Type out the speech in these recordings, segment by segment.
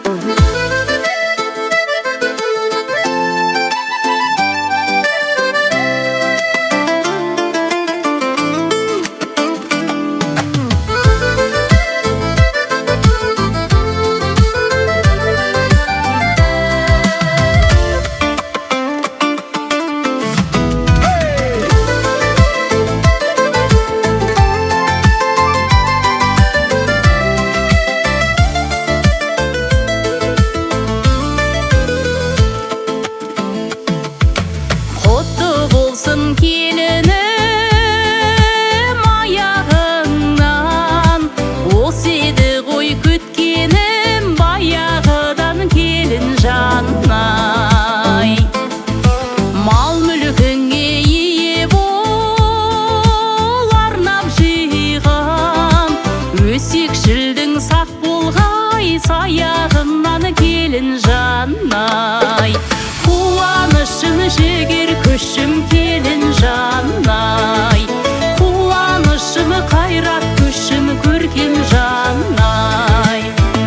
Өсекшілдің сақ болғай, саяғынан келін жанай. Қуанышым жігер күшім келін жанай. Қуанышым қайрат күшім көркем жанай.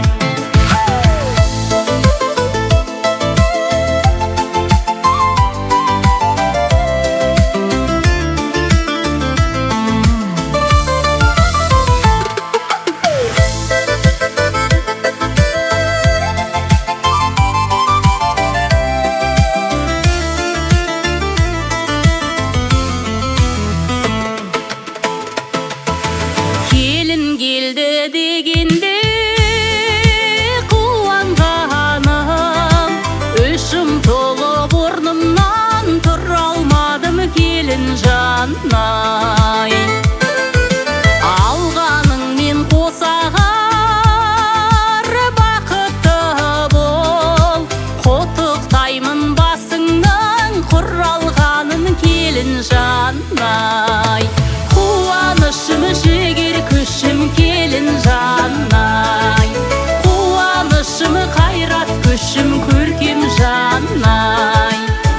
Келді дегенде қуанғаным, ішім толып орнымнан тұра алмадым келін жанай. Алғаныңмен қосағар бақытты бол, құттықтаймын басыңнан құр алғанын келін жанай. Қуанышым жігер күшім келін жанай. Қуанышым қайрат күшім көркем жанай.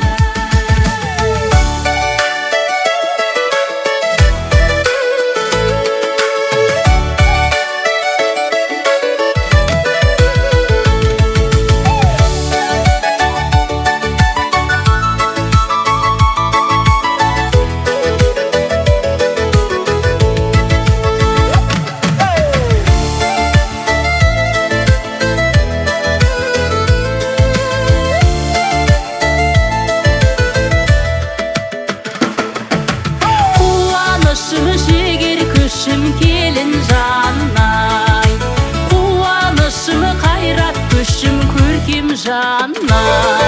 Қуанышым жігер күшім келін жанай. Қуанышым қайрат күшім көркем жанай.